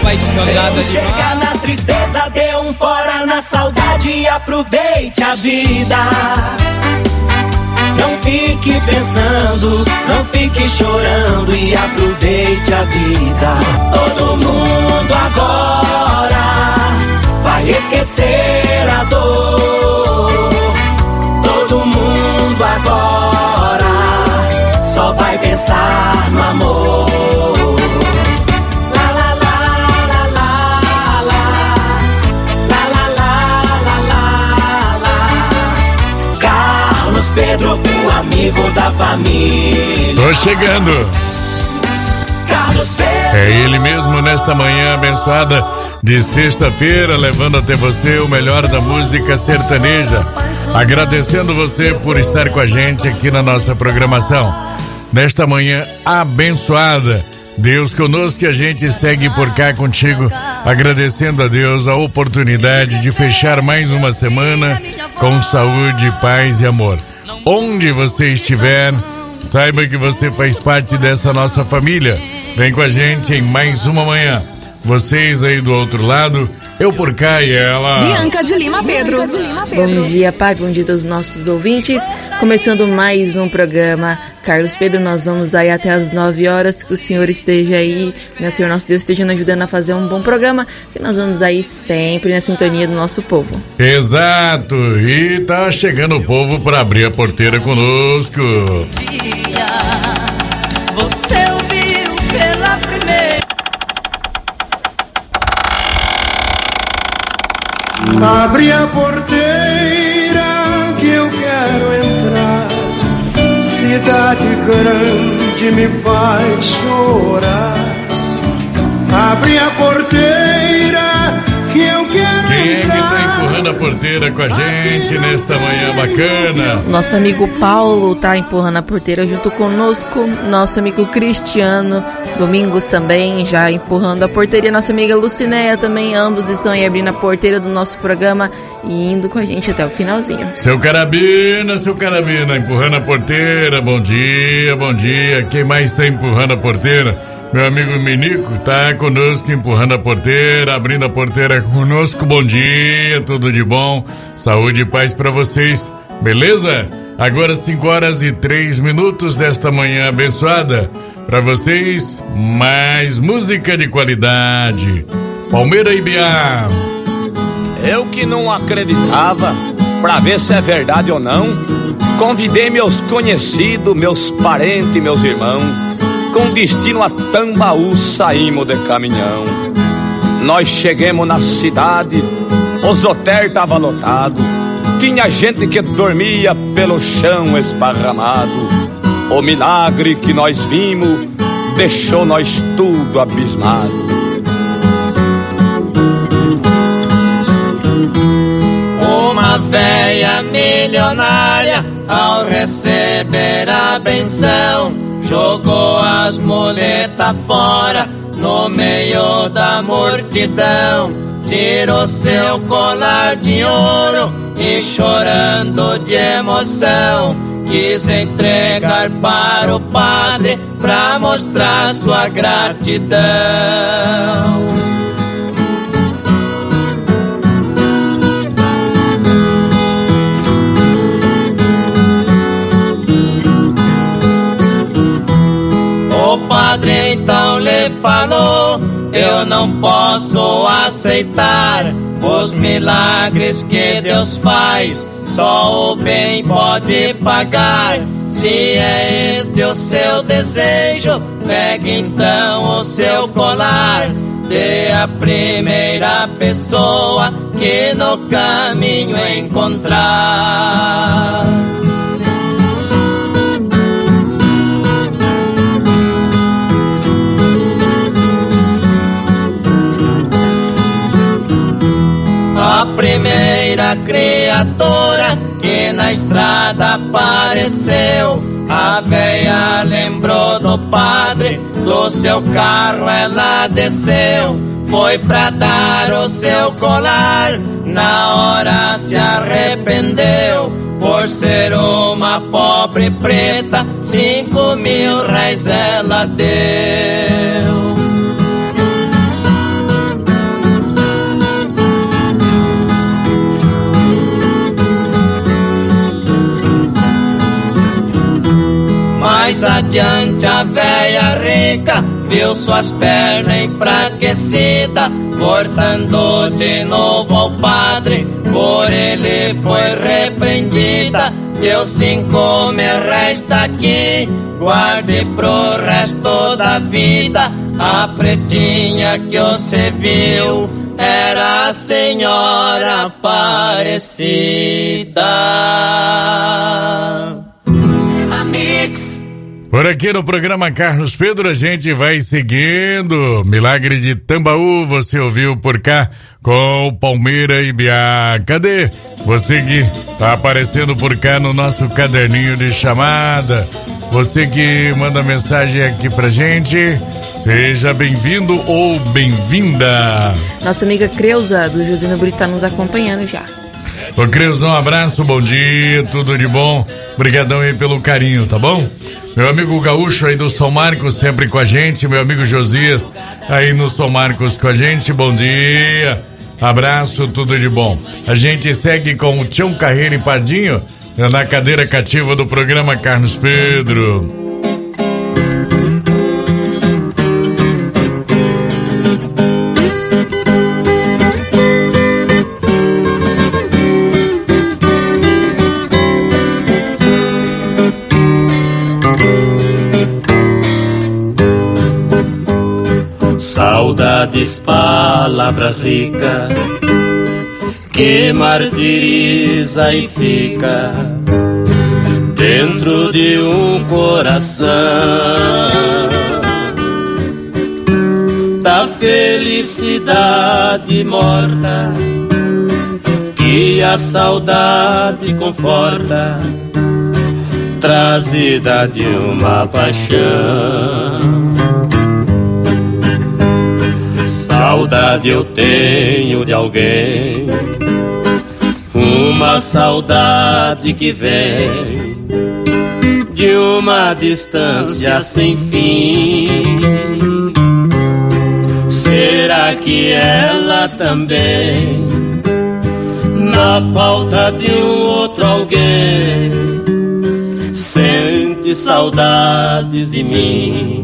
apaixonada chega na tristeza, dê um fora na saudade e aproveite a vida. Não fique pensando, não fique chorando e aproveite a vida. Todo mundo agora vai esquecer a dor. Todo mundo agora só vai pensar no amor. Pedro, o amigo da família. Tô chegando. Carlos Pedro. É ele mesmo nesta manhã abençoada de sexta-feira, levando até você o melhor da música sertaneja. Agradecendo você por estar com a gente aqui na nossa programação. Nesta manhã abençoada, Deus conosco, e a gente segue por cá contigo, agradecendo a Deus a oportunidade de fechar mais uma semana com saúde, paz e amor. Onde você estiver, saiba que você faz parte dessa nossa família. Vem com a gente em mais uma manhã. Vocês aí do outro lado, eu por cá e ela... Bianca de Lima Pedro. Bom dia, pai, bom dia a todos os nossos ouvintes. Começando mais um programa Carlos Pedro, nós vamos aí até as 9 horas, que o Senhor esteja aí, né, o Senhor nosso Deus esteja nos ajudando a fazer um bom programa, que nós vamos aí sempre na sintonia do nosso povo. Exato, e tá chegando o povo para abrir a porteira conosco. Você ouviu pela primeira. Abre a porteira que eu quero entrar. Cidade grande me faz chorar. Abre a porteira que eu quero Quem é que entrar. tá empurrando a porteira com a gente nesta manhã bacana? Nosso amigo Paulo tá empurrando a porteira junto conosco. Nosso amigo Cristiano Domingos também já empurrando a porteira. Nossa amiga Lucinéia também, ambos estão aí abrindo a porteira do nosso programa e indo com a gente até o finalzinho. Seu Carabina, empurrando a porteira. Bom dia, bom dia. Quem mais tá empurrando a porteira? Meu amigo Minico tá conosco empurrando a porteira, abrindo a porteira conosco. Bom dia, tudo de bom, saúde e paz pra vocês, beleza? Agora 5h03 desta manhã abençoada. Pra vocês, mais música de qualidade. Palmeira e Biá. Eu que não acreditava, pra ver se é verdade ou não, convidei meus conhecidos, meus parentes, meus irmãos. Com destino a Tambaú saímos de caminhão. Nós chegamos na cidade, os hotéis tava lotado. Tinha gente que dormia pelo chão esparramado. O milagre que nós vimos deixou nós tudo abismado. Uma véia milionária, ao receber a benção, jogou as muletas fora no meio da multidão. Tirou seu colar de ouro e, chorando de emoção, quis entregar para o padre pra mostrar sua gratidão. O padre então lhe falou: eu não posso aceitar os milagres que Deus faz, só o bem pode pagar. Se é este o seu desejo, pegue então o seu colar, dê a primeira pessoa que no caminho encontrar. A primeira criatura que na estrada apareceu, a véia lembrou do padre, do seu carro ela desceu. Foi pra dar o seu colar, na hora se arrependeu. Por ser uma pobre preta, 5.000 réis ela deu. Mais adiante a véia rica viu suas pernas enfraquecidas, voltando de novo ao padre, por ele foi repreendida. Deu 5 mil réis aqui, guarde pro resto da vida. A pretinha que você viu era a senhora Aparecida. Amigos. Por aqui no programa Carlos Pedro a gente vai seguindo. Milagre de Tambaú, você ouviu por cá com Palmeira e Biá. Cadê você que tá aparecendo por cá no nosso caderninho de chamada? Você que manda mensagem aqui pra gente, seja bem-vindo ou bem-vinda. Nossa amiga Creuza do Josino Brito tá nos acompanhando já. Ô Creuza, um abraço, bom dia, tudo de bom. Obrigadão aí pelo carinho, tá bom? Meu amigo Gaúcho aí do São Marcos sempre com a gente, meu amigo Josias aí no São Marcos com a gente, bom dia, abraço, tudo de bom. A gente segue com o Tião Carreira e Padinho na cadeira cativa do programa Carlos Pedro. Saudades, palavra rica que martiriza e fica dentro de um coração. Da felicidade morta que a saudade conforta, trazida de uma paixão. Saudade eu tenho de alguém, uma saudade que vem de uma distância sem fim. Será que ela também, na falta de um outro alguém, sente saudades de mim?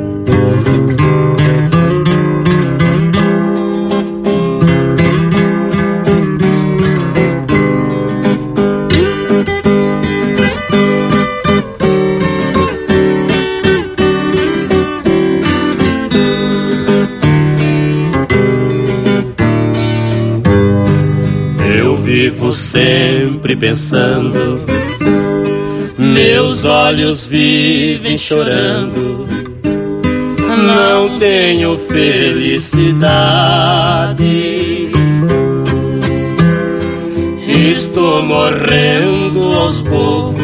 Vivo sempre pensando, meus olhos vivem chorando, não tenho felicidade. Estou morrendo aos poucos,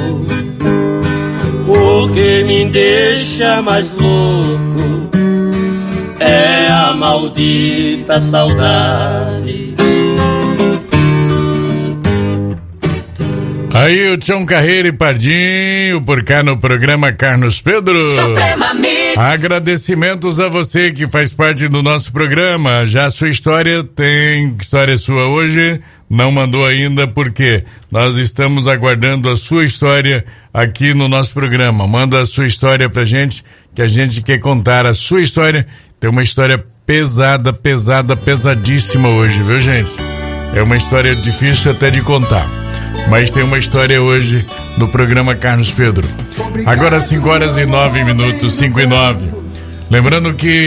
o que me deixa mais louco é a maldita saudade. Aí o Tião Carreira e Pardinho por cá no programa Carlos Pedro. Agradecimentos a você que faz parte do nosso programa. Já a sua história, tem história sua hoje, não mandou ainda porque nós estamos aguardando a sua história aqui no nosso programa. Manda a sua história pra gente, que a gente quer contar a sua história. Tem uma história pesadíssima hoje, viu, gente? É uma história difícil até de contar, mas tem uma história hoje no programa Carlos Pedro. Agora 5h09, 5h09. Lembrando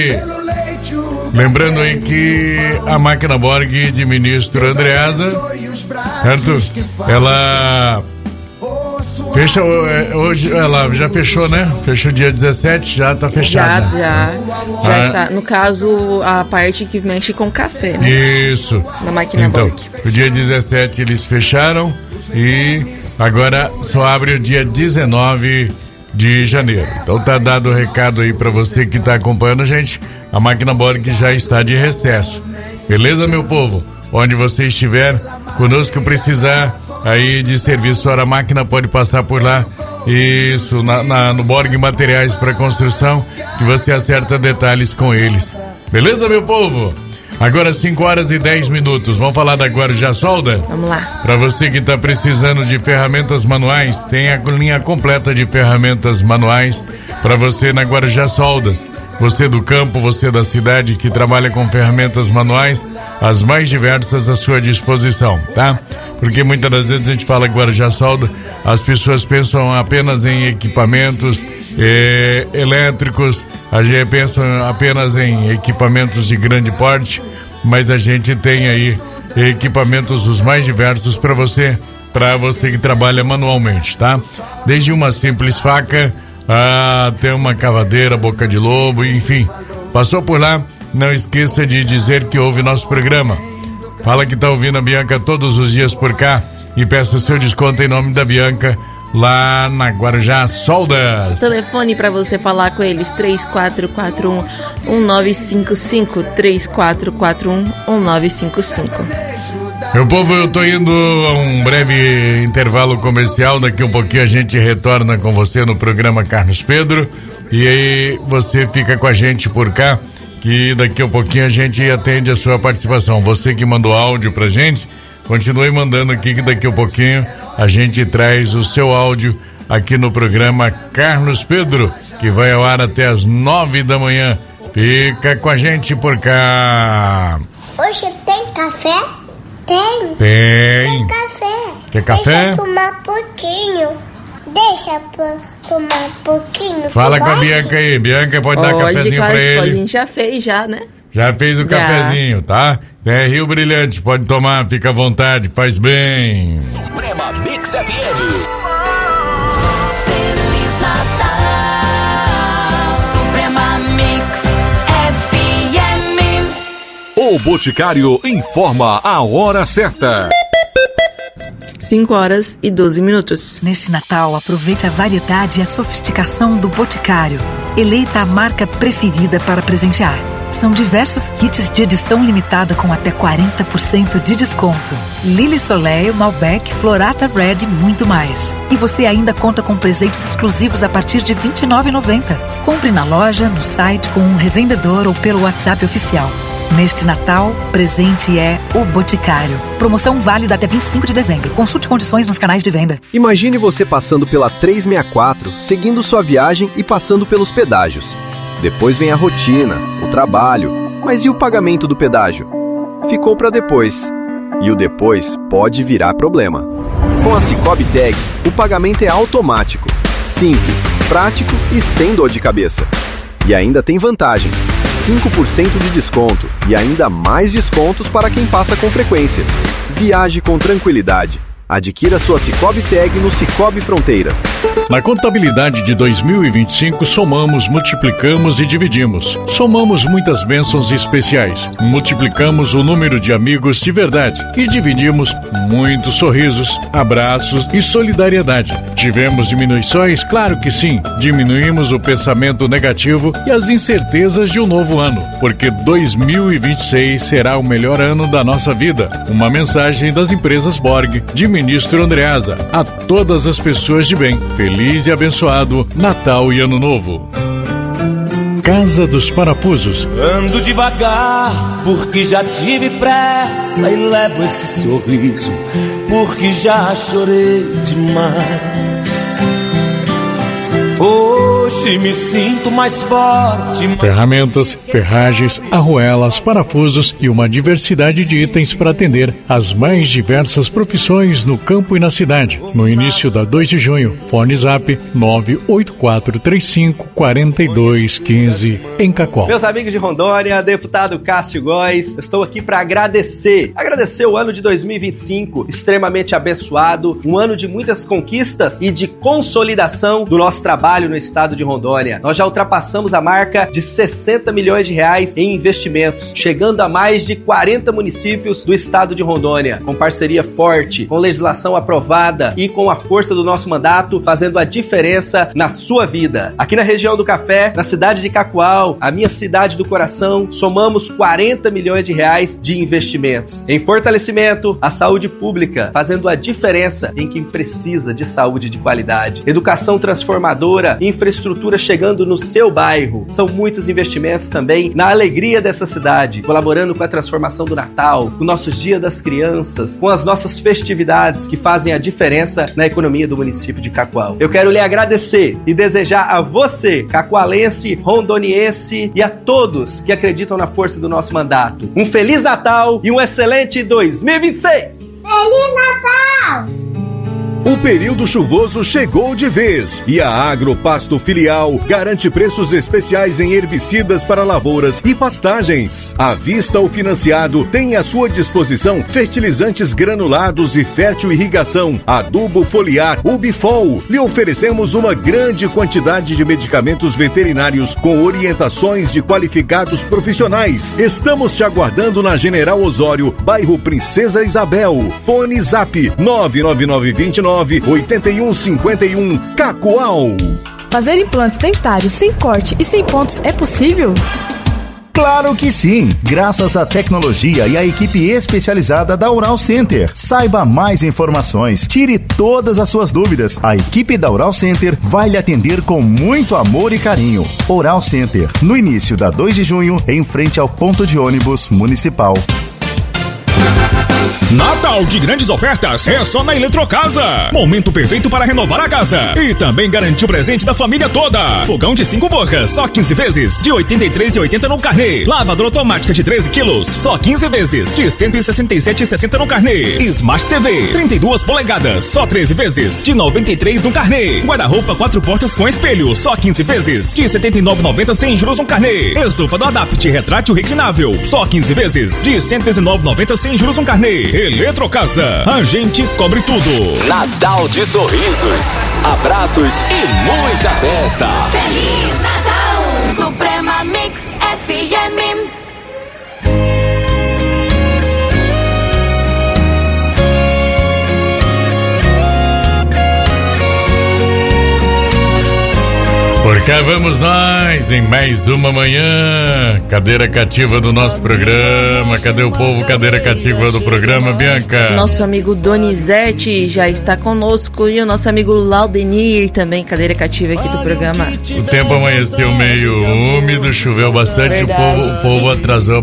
aí que a máquina Borg de ministro Andreasa, certo? Ela fecha hoje, ela já fechou, né? Fechou dia 17, já tá fechada. Já está. No caso, a parte que mexe com café, né? Isso. Na máquina Então, Borg. o dia 17 eles fecharam e agora só abre o dia 19 de janeiro. Então tá dado o recado aí pra você que tá acompanhando a gente. A máquina Borg já está de recesso. Beleza, meu povo? Onde você estiver, conosco precisar aí de serviço, a máquina pode passar por lá. Isso, no Borg Materiais para Construção, que você acerta detalhes com eles. Beleza, meu povo? Agora 5h10. Vamos falar da Guarujá Solda? Vamos lá. Para você que está precisando de ferramentas manuais, tem a linha completa de ferramentas manuais para você na Guarujá Soldas. Você do campo, você da cidade que trabalha com ferramentas manuais, as mais diversas à sua disposição, tá? Porque muitas das vezes a gente fala Guarujá Solda, as pessoas pensam apenas em equipamentos elétricos, a gente pensa apenas em equipamentos de grande porte, mas a gente tem aí equipamentos os mais diversos para você que trabalha manualmente, tá? Desde uma simples faca até uma cavadeira, boca de lobo, enfim. Passou por lá, não esqueça de dizer que ouve nosso programa. Fala que tá ouvindo a Bianca todos os dias por cá e peça seu desconto em nome da Bianca lá na Guarujá Soldas. Telefone para você falar com eles: 3441-1955, 3441-1955. Meu povo, eu tô indo a um breve intervalo comercial. Daqui um pouquinho a gente retorna com você no programa Carlos Pedro. E aí você fica com a gente por cá, que daqui a pouquinho a gente atende a sua participação. Você que mandou áudio pra gente, continue mandando aqui que daqui a pouquinho a gente traz o seu áudio aqui no programa Carlos Pedro, que vai ao ar até as 9 da manhã. Fica com a gente por cá. Hoje tem café? Tem. Tem Café. Quer café? Deixa eu tomar pouquinho. Deixa eu tomar pouquinho. Fala com a Bianca aí. Bianca, pode dar cafezinho claro pra que ele? pode, a gente já fez, né? Já fez o cafezinho, tá? É Rio Brilhante, pode tomar, fica à vontade, faz bem. Suprema Mix FM. Feliz Natal, Suprema Mix FM. O Boticário informa a hora certa. 5h12. Neste Natal, aproveite a variedade e a sofisticação do Boticário. Eleita a marca preferida para presentear. São diversos kits de edição limitada com até 40% de desconto. Lily Soleil, Malbec, Florata Red e muito mais. E você ainda conta com presentes exclusivos a partir de R$ 29,90. Compre na loja, no site, com um revendedor ou pelo WhatsApp oficial. Neste Natal, presente é o Boticário. Promoção válida até 25 de dezembro. Consulte condições nos canais de venda. Imagine você passando pela 364, seguindo sua viagem e passando pelos pedágios. Depois vem a rotina, o trabalho. Mas e o pagamento do pedágio? Ficou para depois. E o depois pode virar problema. Com a Cicobi Tag, o pagamento é automático, simples, prático e sem dor de cabeça. E ainda tem vantagem: 5% de desconto e ainda mais descontos para quem passa com frequência. Viaje com tranquilidade. Adquira sua Cicobi Tag no Cicobi Fronteiras. Na contabilidade de 2025, somamos, multiplicamos e dividimos. Somamos muitas bênçãos especiais. Multiplicamos o número de amigos de verdade. E dividimos muitos sorrisos, abraços e solidariedade. Tivemos diminuições? Claro que sim. Diminuímos o pensamento negativo e as incertezas de um novo ano. Porque 2026 será o melhor ano da nossa vida. Uma mensagem das empresas Borg, de Ministro Andreasa, a todas as pessoas de bem. Feliz e abençoado Natal e Ano Novo. Casa dos Parafusos. Ando devagar porque já tive pressa e levo esse sorriso porque já chorei demais. Hoje me sinto mais forte. Ferramentas, ferragens, arruelas, parafusos e uma diversidade de itens para atender as mais diversas profissões no campo e na cidade. No início da 2 de junho, fone zap 984354215 em Cacoal. Meus amigos de Rondônia, deputado Cássio Góes, estou aqui para agradecer o ano de 2025, extremamente abençoado, um ano de muitas conquistas e de consolidação do nosso trabalho no estado de Rondônia. Nós já ultrapassamos a marca de 60 milhões de reais em investimentos, chegando a mais de 40 municípios do estado de Rondônia, com parceria forte, com legislação aprovada e com a força do nosso mandato, fazendo a diferença na sua vida. Aqui na região do Café, na cidade de Cacoal, a minha cidade do coração, somamos 40 milhões de reais de investimentos em fortalecimento à saúde pública, fazendo a diferença em quem precisa de saúde de qualidade, educação transformadora, infraestrutura cultura chegando no seu bairro. São muitos investimentos também na alegria dessa cidade, colaborando com a transformação do Natal, com o nosso Dia das Crianças, com as nossas festividades que fazem a diferença na economia do município de Cacoal. Eu quero lhe agradecer e desejar a você, cacoalense, rondoniense e a todos que acreditam na força do nosso mandato, um Feliz Natal e um excelente 2026! Feliz Natal! O período chuvoso chegou de vez e a Agropasto Filial garante preços especiais em herbicidas para lavouras e pastagens. À vista ou financiado, tem à sua disposição fertilizantes granulados e fértil irrigação, adubo foliar, Ubifol. Lhe oferecemos uma grande quantidade de medicamentos veterinários com orientações de qualificados profissionais. Estamos te aguardando na General Osório, bairro Princesa Isabel. Fone Zap 99929-8151, Cacoal. Fazer implantes dentários sem corte e sem pontos é possível? Claro que sim! Graças à tecnologia e à equipe especializada da Oral Center. Saiba mais informações, tire todas as suas dúvidas. A equipe da Oral Center vai lhe atender com muito amor e carinho. Oral Center, no início da 2 de junho, em frente ao ponto de ônibus municipal. Natal de grandes ofertas é só na Eletrocasa. Momento perfeito para renovar a casa e também garantir o presente da família toda. Fogão de 5 bocas, só 15 vezes, de R$ 83,80 no carnê. Lavadora automática de 13 quilos, só 15 vezes, de R$ 167,60 no carnê. Smart TV, 32 polegadas, só 13 vezes, de R$ 93 no carnê. Guarda-roupa 4 portas com espelho, só 15 vezes, de R$ 79,90 sem juros no carnê. Estufa do Adapt retrátil reclinável, só 15 vezes, de R$ 119,90 sem juros no carnê. Eletrocasa, a gente cobre tudo. Natal de sorrisos, abraços e muita festa. Feliz Natal, Suprema Mix FM. Por cá vamos nós em mais uma manhã, cadeira cativa do nosso programa. Cadê o povo cadeira cativa do programa, Bianca? Nosso amigo Donizete já está conosco e o nosso amigo Laudenir também, cadeira cativa aqui do programa. O tempo amanheceu meio úmido, choveu bastante, o povo atrasou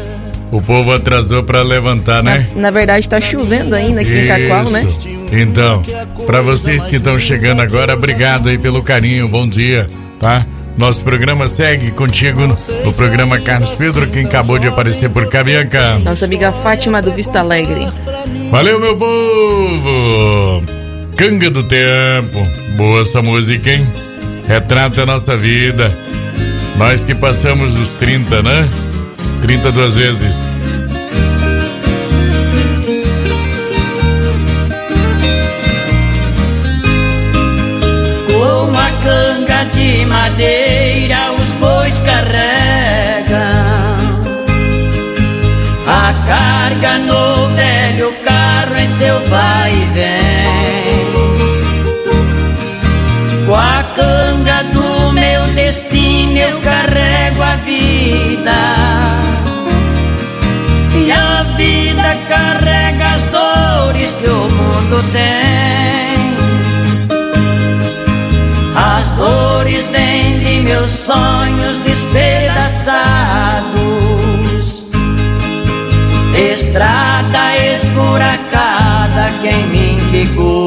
pra levantar, né? Na verdade tá chovendo ainda aqui em Cacoal, né? Então, pra vocês que estão chegando agora, obrigado aí pelo carinho, bom dia, tá? Nosso programa segue contigo no programa Carlos Pedro, quem acabou de aparecer por cá, Bianca. Nossa amiga Fátima do Vista Alegre. Valeu, meu povo! Canga do Tempo, boa essa música, hein? Retrata a nossa vida. Nós que passamos dos 30, né? 32 vezes. Com a canga de madeira os bois carregam a carga no velho carro em seu vai e vem. Com a canga do meu destino eu carrego a vida, e a vida carrega as dores que o mundo tem. As dores vêm de meus sonhos despedaçados, estrada esburacada que em mim ficou.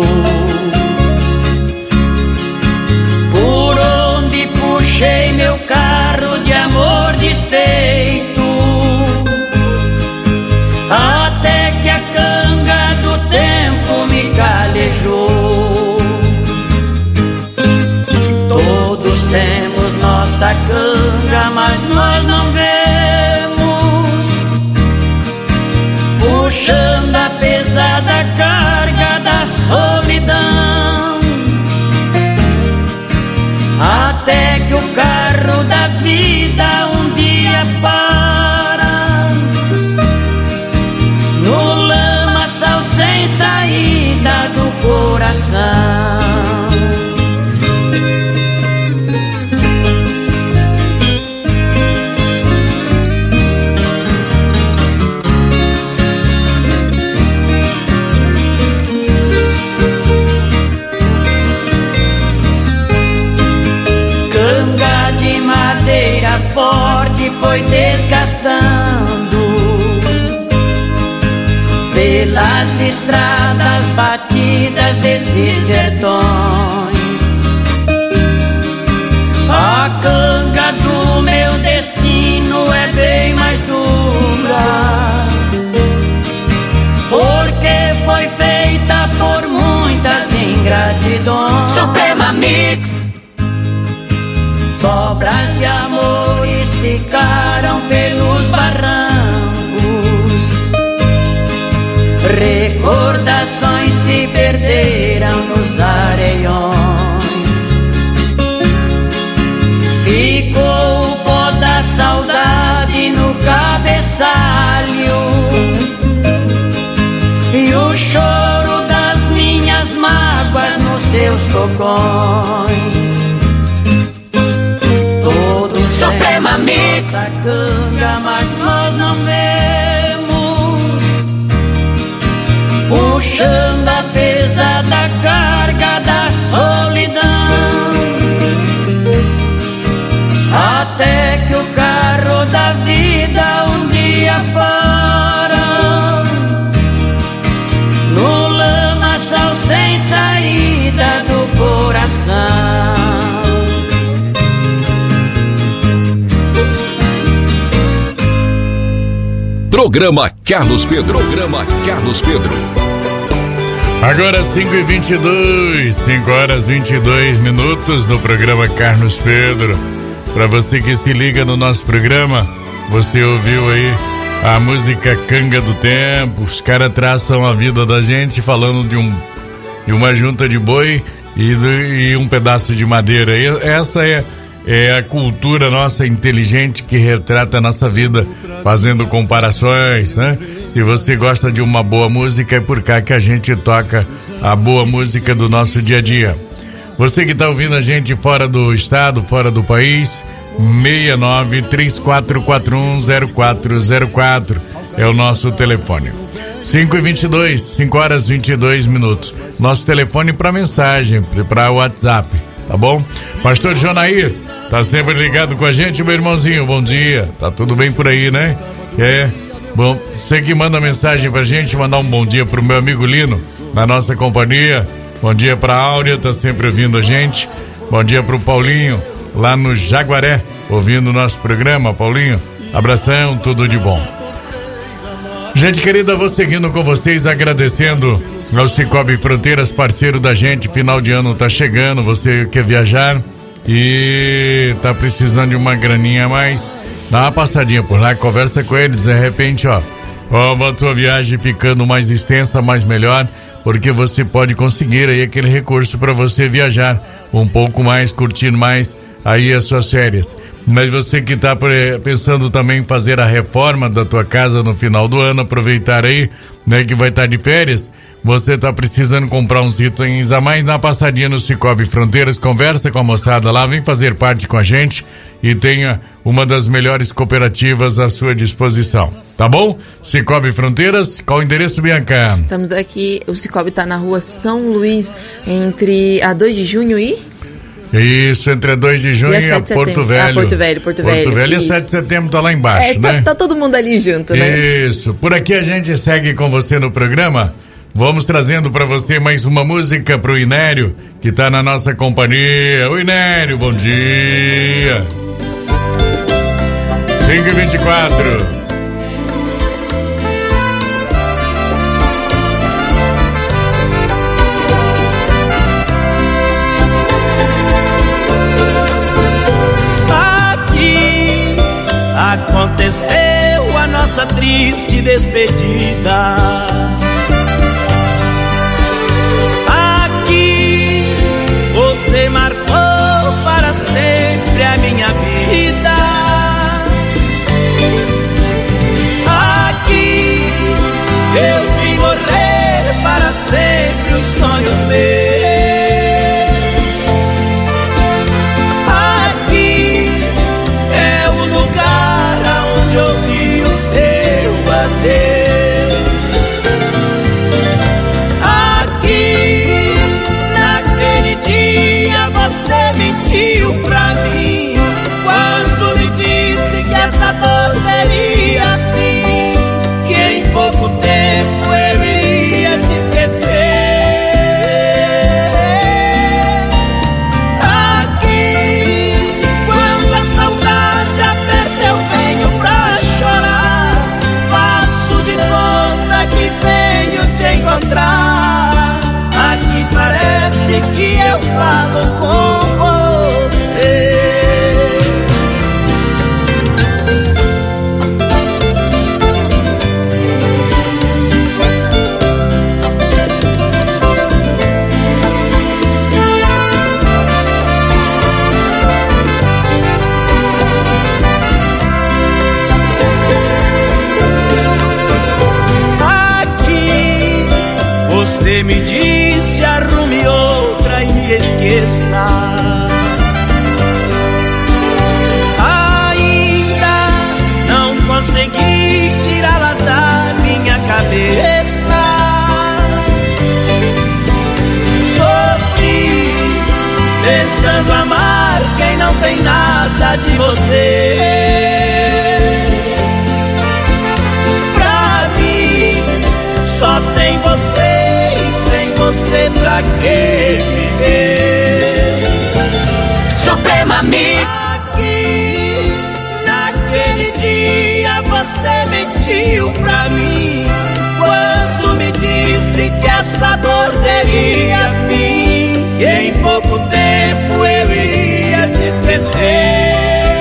Por onde puxei meu carro de amor desfeito, até que a canga do tempo me calejou. Todos temos nossa canga, mas nós não vemos, puxando a pesada carga da solidão, até que o carro da foi desgastando pelas estradas batidas desses sertões. A canga do meu destino é bem mais dura, porque foi feita por muitas ingratidões. Suprema Mix. Sobras de amores ficaram pelos barrancos, recordações se perderam nos areiões. Ficou o pó da saudade no cabeçalho e o choro das minhas mágoas nos seus cocões. Todos Suprema Mix. a canga, mas nós não vemos, puxando a pesada carga da solidão, até que o carro da vida um dia para no lamaçal sem saída do coração. Programa Carlos Pedro. Programa Carlos Pedro. Agora 5h22, 5 horas 22 minutos do programa Carlos Pedro. Para você que se liga no nosso programa, você ouviu aí a música Canga do Tempo. Os caras traçam a vida da gente falando de uma junta de boi e um pedaço de madeira. E essa é a cultura nossa inteligente que retrata a nossa vida, fazendo comparações, né? Se você gosta de uma boa música, é por cá que a gente toca a boa música do nosso dia a dia. Você que está ouvindo a gente fora do estado, fora do país, 69-3441-0404 é o nosso telefone. 5h22, 5 horas 22 minutos. Nosso telefone para mensagem, para WhatsApp, tá bom? Pastor Jonair, tá sempre ligado com a gente, meu irmãozinho, bom dia. Tá tudo bem por aí, né? Bom, você que manda mensagem pra gente, mandar um bom dia pro meu amigo Lino, na nossa companhia. Bom dia pra Áurea, tá sempre ouvindo a gente. Bom dia pro Paulinho, lá no Jaguaré, ouvindo o nosso programa. Paulinho, abração, tudo de bom. Gente querida, vou seguindo com vocês, agradecendo ao Cicobi Fronteiras, parceiro da gente. Final de ano tá chegando, você quer viajar e tá precisando de uma graninha a mais, dá uma passadinha por lá, conversa com eles, de repente, a tua viagem ficando mais extensa, mais melhor, porque você pode conseguir aí aquele recurso para você viajar um pouco mais, curtir mais aí as suas férias. Mas você que tá pensando também em fazer a reforma da tua casa no final do ano, aproveitar aí, né, que vai estar de férias, você tá precisando comprar uns itens a mais, dá uma passadinha no Cicobi Fronteiras, conversa com a moçada lá, vem fazer parte com a gente e tenha uma das melhores cooperativas à sua disposição, tá bom? Cicobi Fronteiras, qual o endereço, Bianca? Estamos aqui, o Cicobi tá na rua São Luís, entre a 2 de junho e... Isso, entre a 2 de junho e a Porto Velho. Porto Velho. Porto Velho e 7 de setembro tá lá embaixo, né? Tá todo mundo ali junto, né? Isso, por aqui a gente segue com você no programa. Vamos trazendo para você mais uma música pro Inério, que tá na nossa companhia. Oi, Inério, bom dia. 5h24. Aconteceu a nossa triste despedida. Aqui você marcou para sempre a minha vida. Aqui eu vim morrer para sempre os sonhos meus. Ouvi o seu adeus. você. Pra mim só tem você, e sem você pra que viver? Suprema Mix. Aqui, naquele dia você mentiu pra mim, quando me disse que essa dor teria fim, e em pouco tempo eu iria te esquecer.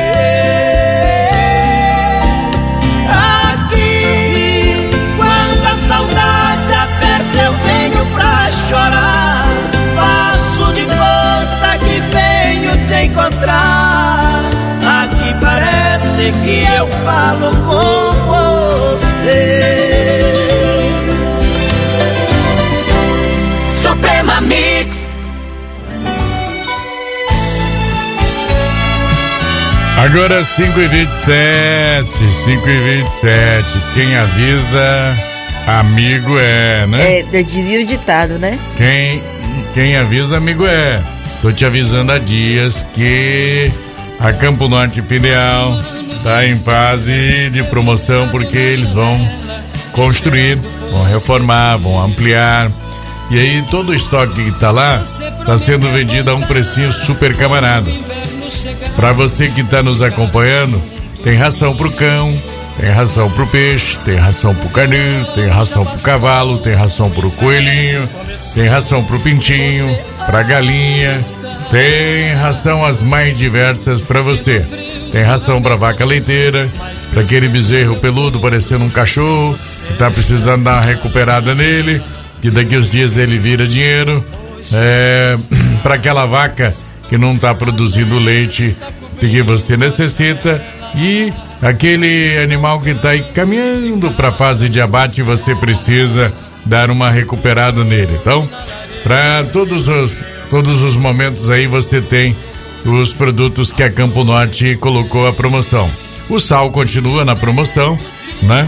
Aqui, quando a saudade aperta eu venho pra chorar, faço de conta que venho te encontrar. Aqui parece que eu falo com você. Suprema Mix. Agora 5h27, 5h27. Quem avisa, amigo é, né? Dizia o ditado, né? Quem avisa, amigo é. Tô te avisando há dias que a Campo Norte Filial tá em fase de promoção, porque eles vão construir, vão reformar, vão ampliar. E aí todo o estoque que tá lá tá sendo vendido a um precinho super camarada. Pra você que tá nos acompanhando, tem ração pro cão, tem ração pro peixe, tem ração pro carneiro, tem ração pro cavalo, tem ração pro coelhinho, tem ração pro pintinho, pra galinha, tem ração as mais diversas pra você. Tem ração pra vaca leiteira, pra aquele bezerro peludo parecendo um cachorro, que tá precisando dar uma recuperada nele, que daqui uns dias ele vira dinheiro, para aquela vaca que não está produzindo leite que você necessita, e aquele animal que está aí caminhando para a fase de abate, você precisa dar uma recuperada nele. Então, para todos os momentos aí você tem os produtos que a Campo Norte colocou à promoção. O sal continua na promoção, né?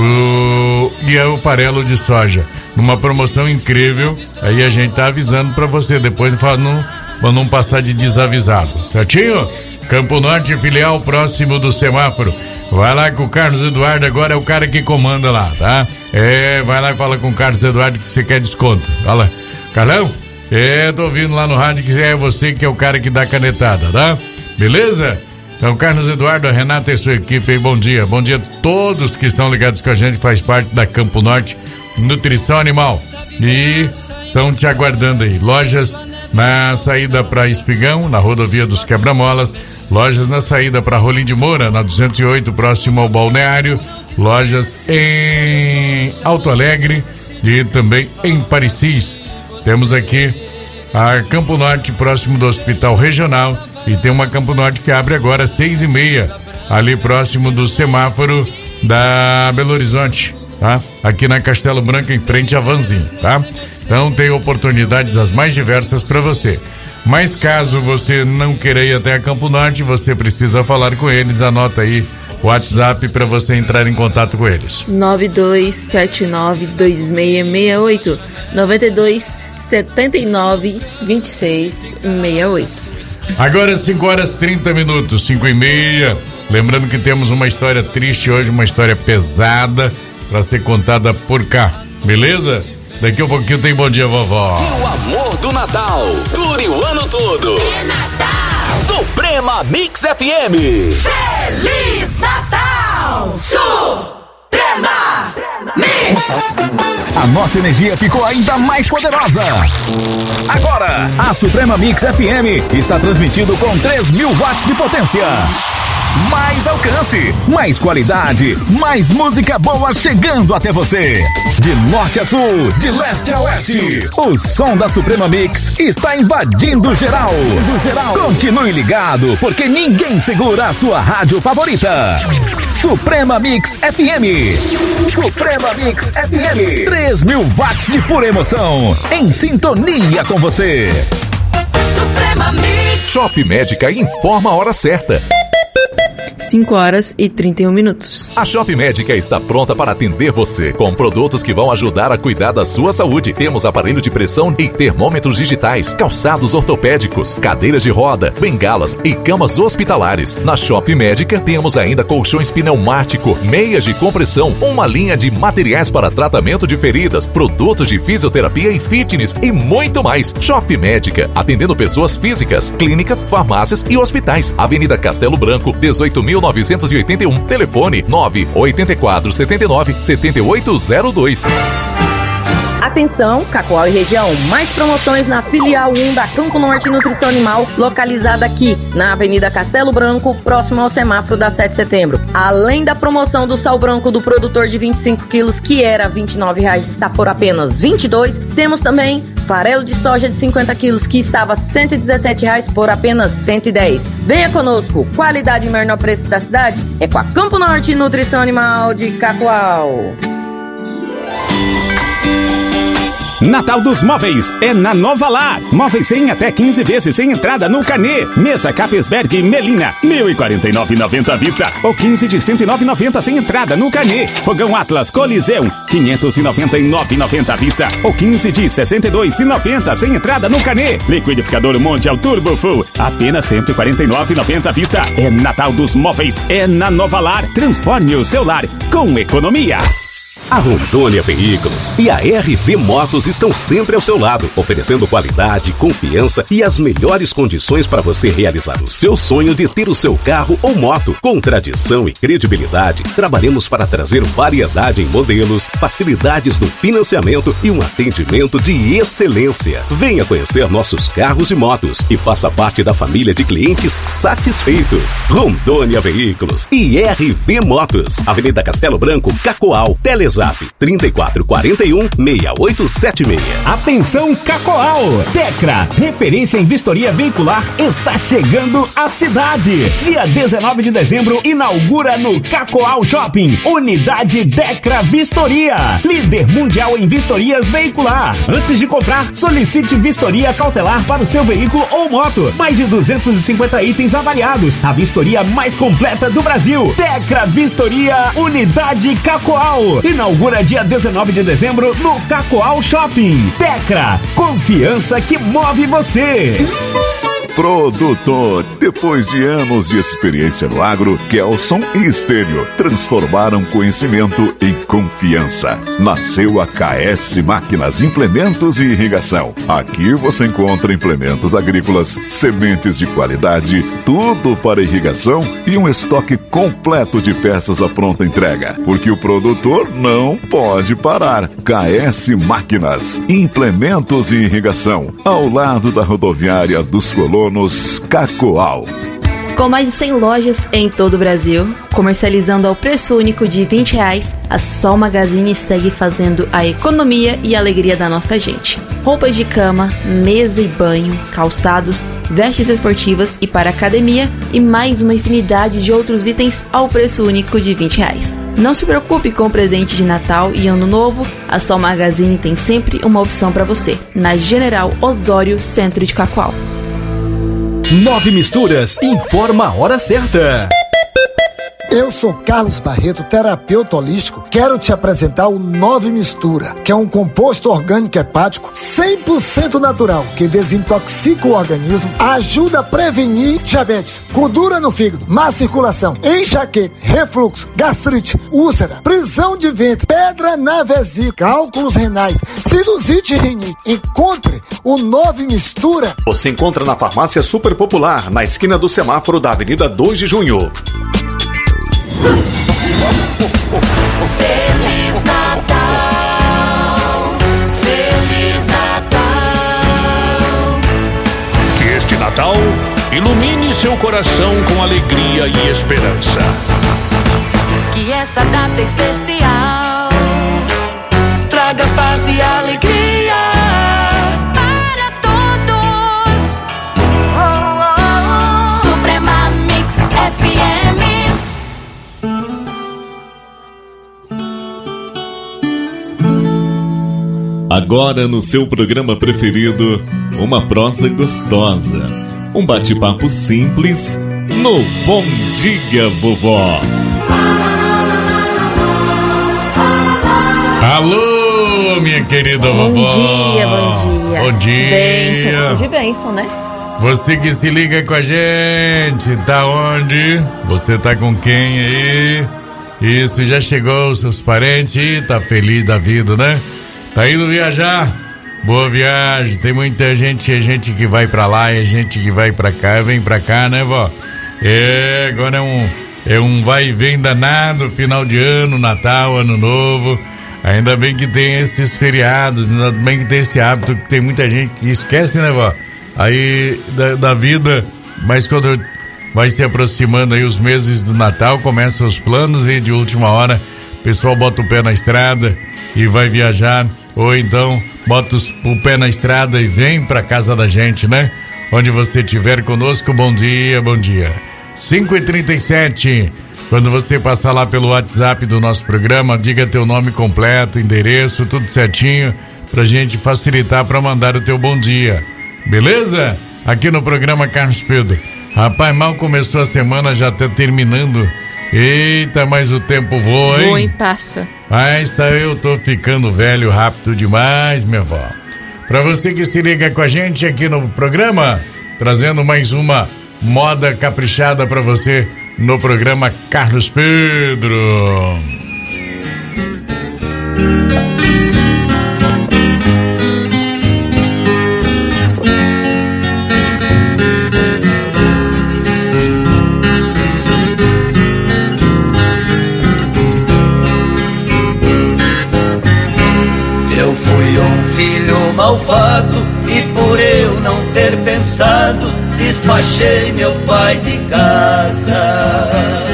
E é o farelo de soja numa promoção incrível. Aí a gente tá avisando pra você depois, pra não passar de desavisado, certinho? Campo Norte Filial, próximo do semáforo. Vai lá com o Carlos Eduardo, agora é o cara que comanda lá, tá? Vai lá e fala com o Carlos Eduardo que você quer desconto. Fala, Carlão? Tô ouvindo lá no rádio que é você que é o cara que dá canetada, tá? Beleza? Então, Carlos Eduardo, a Renata e sua equipe aí, bom dia. Bom dia a todos que estão ligados com a gente, faz parte da Campo Norte Nutrição Animal. E estão te aguardando aí. Lojas na saída para Espigão, na rodovia dos Quebra-Molas. Lojas na saída para Rolim de Moura, na 208, próximo ao Balneário. Lojas em Alto Alegre e também em Parecis. Temos aqui a Campo Norte, próximo do Hospital Regional. E tem uma Campo Norte que abre agora às 6h30, ali próximo do semáforo da Belo Horizonte, tá? Aqui na Castelo Branco, em frente a Vanzinho, tá? Então tem oportunidades as mais diversas para você. Mas caso você não queira ir até a Campo Norte, você precisa falar com eles. Anota aí o WhatsApp para você entrar em contato com eles. 92792668 92792668. Agora 5h30, 5h30. Lembrando que temos uma história triste hoje, uma história pesada para ser contada por cá, beleza? Daqui a pouquinho tem Bom Dia Vovó. E o amor do Natal dure o ano todo. É Natal. Suprema Mix FM. Feliz Natal. Suprema Mix. A nossa energia ficou ainda mais poderosa. Agora, a Suprema Mix FM está transmitindo com 3.000 watts de potência. Mais alcance, mais qualidade, mais música boa chegando até você. De norte a sul, de leste a oeste, o som da Suprema Mix está invadindo geral. Continue ligado, porque ninguém segura a sua rádio favorita. Suprema Mix FM. Suprema Mix FM. 3.000 watts de pura emoção, em sintonia com você. Suprema Mix. Shop Médica informa a hora certa. 5h31. A Shop Médica está pronta para atender você com produtos que vão ajudar a cuidar da sua saúde. Temos aparelho de pressão e termômetros digitais, calçados ortopédicos, cadeiras de roda, bengalas e camas hospitalares. Na Shop Médica temos ainda colchões pneumático, meias de compressão, uma linha de materiais para tratamento de feridas, produtos de fisioterapia e fitness e muito mais. Shop Médica, atendendo pessoas físicas, clínicas, farmácias e hospitais. Avenida Castelo Branco, 18.981. Telefone 98479-7802. Atenção, Cacoal e região, mais promoções na filial 1 da Campo Norte Nutrição Animal, localizada aqui na Avenida Castelo Branco, próximo ao semáforo da 7 de setembro. Além da promoção do sal branco do produtor de 25 quilos, que era R$ 29,00, está por apenas R$ 22,00. Temos também farelo de soja de 50 quilos, que estava R$ 117,00 por apenas R$ 110,00. Venha conosco, qualidade e menor preço da cidade é com a Campo Norte Nutrição Animal de Cacoal. Natal dos Móveis é na Nova Lar. Móveis sem até 15 vezes sem entrada no carnê. Mesa Capesberg Melina, R$ 1.049,90 à vista ou 15 de R$ 109,90 sem entrada no carnê. Fogão Atlas Coliseum, R$ 599,90 à vista ou 15 de R$ 62,90 sem entrada no carnê. Liquidificador Mondial Turbo Full, apenas R$ 149,90 à vista. É Natal dos Móveis, é na Nova Lar. Transforme o seu lar com economia. A Rondônia Veículos e a RV Motos estão sempre ao seu lado, oferecendo qualidade, confiança e as melhores condições para você realizar o seu sonho de ter o seu carro ou moto. Com tradição e credibilidade, trabalhamos para trazer variedade em modelos, facilidades no financiamento e um atendimento de excelência. Venha conhecer nossos carros e motos e faça parte da família de clientes satisfeitos. Rondônia Veículos e RV Motos, Avenida Castelo Branco, Cacoal, Telezap 3441-6876. Atenção, Cacoal! Tecra, referência em vistoria veicular, está chegando à cidade. Dia 19 de dezembro, inaugura no Cacoal Shopping, Unidade Tecra Vistoria, líder mundial em vistorias veicular. Antes de comprar, solicite vistoria cautelar para o seu veículo ou moto. Mais de 250 itens avaliados. A vistoria mais completa do Brasil. Tecra Vistoria, Unidade Cacoal. Inaugura dia 19 de dezembro no Cacoal Shopping. Tecra, confiança que move você. Produtor, depois de anos de experiência no agro, Kelson e Estênio transformaram conhecimento em confiança. Nasceu a KS Máquinas Implementos e Irrigação. Aqui você encontra implementos agrícolas, sementes de qualidade, tudo para irrigação e um estoque completo de peças à pronta entrega. Porque o produtor não pode parar. KS Máquinas Implementos e Irrigação, ao lado da rodoviária dos Colonos, Cacoal. Com mais de 100 lojas em todo o Brasil, comercializando ao preço único de R$20, a Sol Magazine segue fazendo a economia e a alegria da nossa gente. Roupas de cama, mesa e banho, calçados, vestes esportivas e para academia e mais uma infinidade de outros itens ao preço único de R$20. Não se preocupe com o presente de Natal e Ano Novo, a Sol Magazine tem sempre uma opção para você, na General Osório, centro de Cacoal. 9 Misturas informa a hora certa. Eu sou Carlos Barreto, terapeuta holístico. Quero te apresentar o 9 Mistura, que é um composto orgânico hepático 100% natural, que desintoxica o organismo, ajuda a prevenir diabetes, gordura no fígado, má circulação, enxaqueca, refluxo, gastrite, úlcera, prisão de ventre, pedra na vesícula, cálculos renais, sinusite e rinite. Encontre o 9 Mistura. Você encontra na Farmácia Super Popular, na esquina do semáforo da Avenida 2 de Junho. Feliz Natal, Feliz Natal. Que este Natal ilumine seu coração com alegria e esperança. Que essa data especial traga paz e alegria para todos. Suprema Mix FM. Agora no seu programa preferido, uma prosa gostosa, um bate-papo simples no Bom Dia Vovó. Alô, minha querida vovó. Bom dia, bom dia. Bom dia. Bênção, de bênção, né? Você que se liga com a gente, tá onde? Você tá com quem aí? Isso, já chegou os seus parentes, tá feliz da vida, né? Tá indo viajar? Boa viagem, tem muita gente que vai pra lá e gente que vai pra cá, vem pra cá, né, vó? Agora é um vai e vem danado, final de ano, Natal, Ano Novo. Ainda bem que tem esses feriados, ainda bem que tem esse hábito, que tem muita gente que esquece, né, vó? Aí da vida, mas quando vai se aproximando aí os meses do Natal, começam os planos e de última hora o pessoal bota o pé na estrada e vai viajar, ou então bota o pé na estrada e vem pra casa da gente, né? Onde você estiver conosco, bom dia, bom dia. 5h37, quando você passar lá pelo WhatsApp do nosso programa, diga teu nome completo, endereço, tudo certinho, pra gente facilitar pra mandar o teu bom dia. Beleza? Aqui no programa Carlos Pedro. Rapaz, mal começou a semana, já tá terminando. Eita, mas o tempo voa, hein? Voa e passa. Mas eu tô ficando velho rápido demais, minha avó. Pra você que se liga com a gente aqui no programa, trazendo mais uma moda caprichada pra você no programa Carlos Pedro. Malvado, e por eu não ter pensado, despachei meu pai de casa.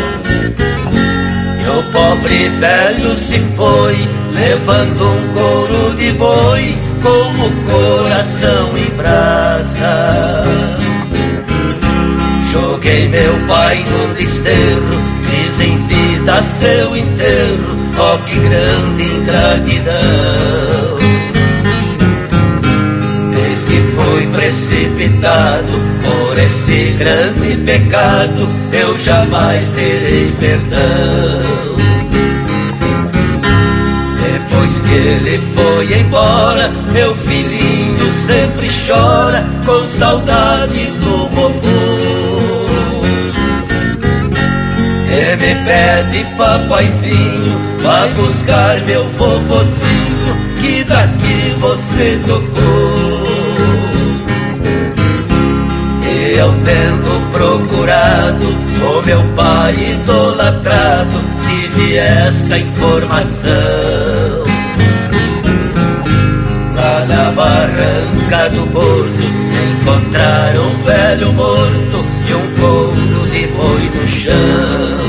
E o pobre velho se foi, levando um couro de boi, com o coração em brasa. Joguei meu pai no desterro, fiz em vida seu enterro, ó que grande ingratidão. Que fui precipitado por esse grande pecado, eu jamais terei perdão. Depois que ele foi embora, meu filhinho sempre chora, com saudades do vovô. E me pede, papaizinho, vá buscar meu vovozinho, que daqui você tocou. Eu tendo procurado o meu pai idolatrado, tive esta informação. Lá na barranca do Porto encontraram um velho morto e um couro de boi no chão.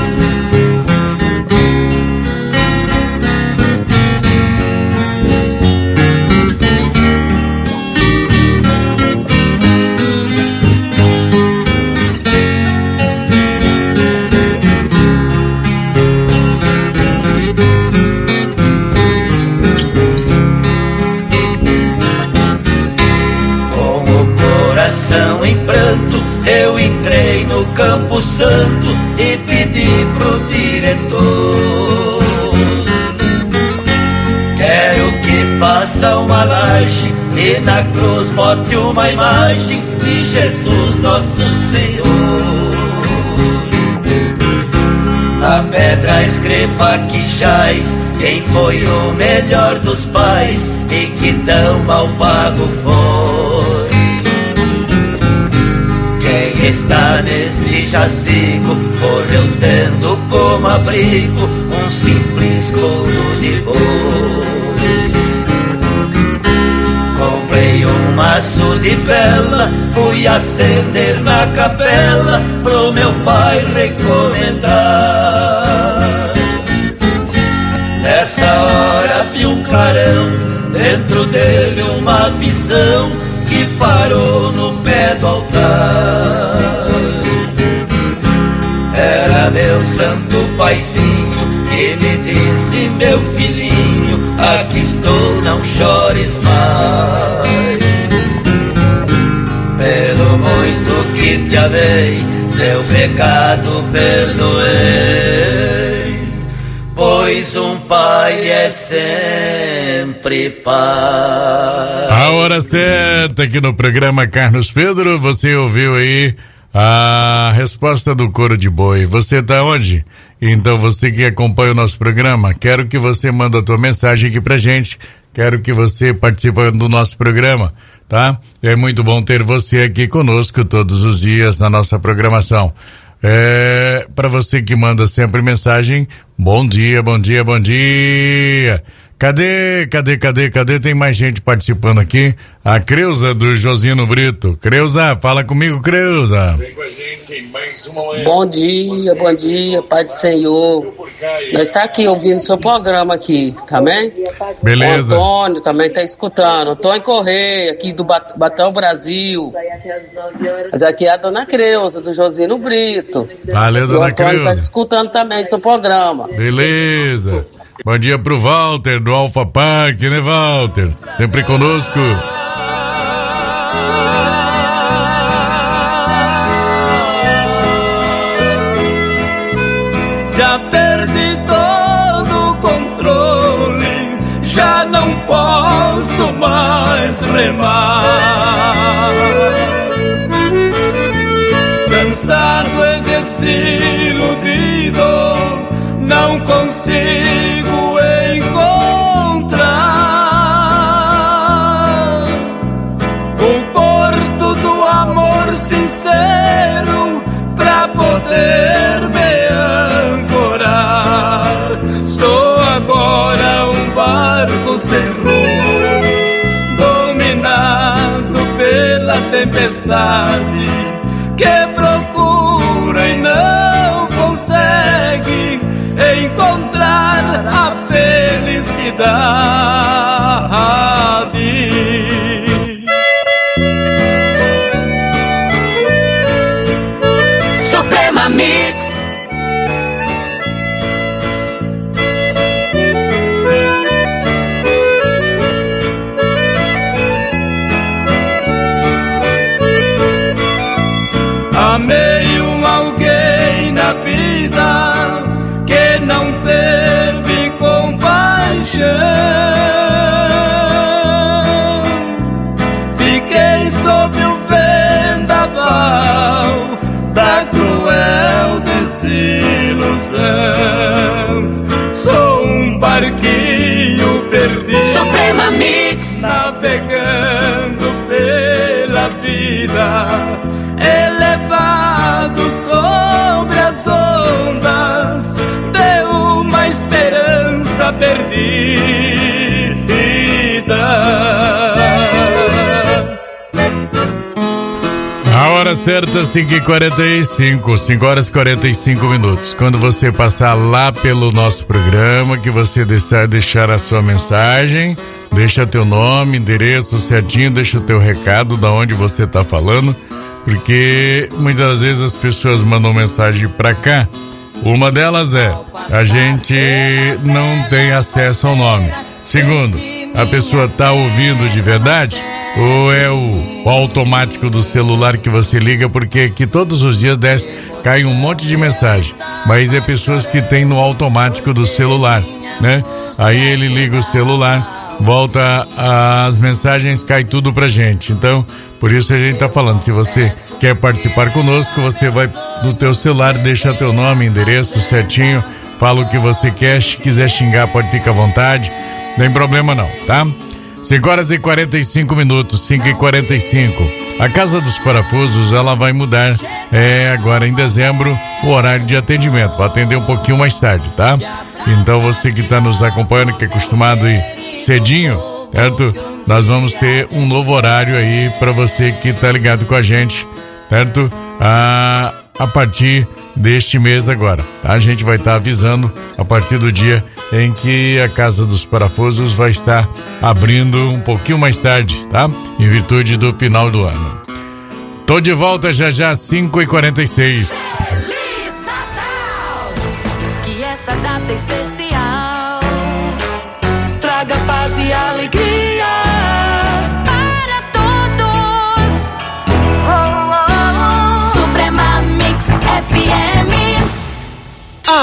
Eu entrei no Campo Santo e pedi pro diretor: quero que faça uma laje e na cruz bote uma imagem de Jesus Nosso Senhor. Na pedra escreva que jaz quem foi o melhor dos pais e que tão mal pago foi. Quem está neste jazigo morreu tendo como abrigo um simples couro de boi. Comprei um maço de vela, fui acender na capela pro meu pai recomendar. Nessa hora vi um clarão, dentro dele uma visão que parou no pé do altar. Era meu santo paizinho que me disse: meu filhinho, aqui estou, não chores mais. Pelo muito que te amei, seu pecado perdoei, pois um pai é sempre pai. A hora certa aqui no programa Carlos Pedro, você ouviu aí a resposta do Coro de Boi. Você tá onde? Então você que acompanha o nosso programa, quero que você manda a tua mensagem aqui pra gente, quero que você participe do nosso programa, tá? É muito bom ter você aqui conosco todos os dias na nossa programação. Para você que manda sempre mensagem, bom dia, bom dia, bom dia. Cadê? Tem mais gente participando aqui. A Creuza do Josino Brito. Creuza, fala comigo, Creuza. Vem com a gente em mais uma manhã. Bom dia, Pai do Senhor. Nós está aqui ouvindo seu programa aqui, tá bem? Beleza. O Antônio também está escutando. Antônio Correia, aqui do Batel Brasil. Mas aqui é a dona Creuza do Josino Brito. Valeu, dona Creuza. O Antônio está escutando também seu programa. Beleza. Bom dia pro Walter do Alfa Park, né, Walter? Sempre conosco. Já perdi todo o controle, já não posso mais remar. Cansado e desiludido, não consigo encontrar o porto do amor sincero pra poder me ancorar. Sou agora um barco sem rumo, dominado pela tempestade, que procura e não consegue encontrar a felicidade. Suprema Mix. Amei alguém na vida que não teve compaixão. Fiquei sob o vendaval da cruel desilusão. Sou um barquinho perdido, Suprema Mix, navegando pela vida, elevado sobre as ondas de uma esperança perdida. A hora certa, 5h45, 5 horas e 45 minutos. Quando você passar lá pelo nosso programa, que você deixar a sua mensagem, deixa teu nome, endereço certinho, deixa o teu recado, da onde você tá falando, porque muitas vezes as pessoas mandam mensagem pra cá. Uma delas é, a gente não tem acesso ao nome. Segundo, a pessoa tá ouvindo de verdade, ou é o automático do celular que você liga, porque aqui todos os dias cai um monte de mensagem, mas é pessoas que tem no automático do celular, né? Aí ele liga o celular, volta as mensagens, cai tudo pra gente. Então, por isso a gente tá falando, se você quer participar conosco, você vai no teu celular, deixa teu nome, endereço certinho, fala o que você quer, se quiser xingar pode ficar à vontade, não tem problema não, tá? 5 horas e 45 minutos, 5h45. A Casa dos Parafusos, ela vai mudar agora em dezembro o horário de atendimento, vai atender um pouquinho mais tarde, tá? Então você que está nos acompanhando, que é acostumado a ir cedinho, certo? Nós vamos ter um novo horário aí para você que tá ligado com a gente, certo? A partir deste mês agora, tá? A gente vai estar avisando a partir do dia em que a Casa dos Parafusos vai estar abrindo um pouquinho mais tarde, tá? Em virtude do final do ano. Tô de volta já 5h46. Feliz Natal! Que essa data especial traga paz e alegria para todos. Suprema Mix.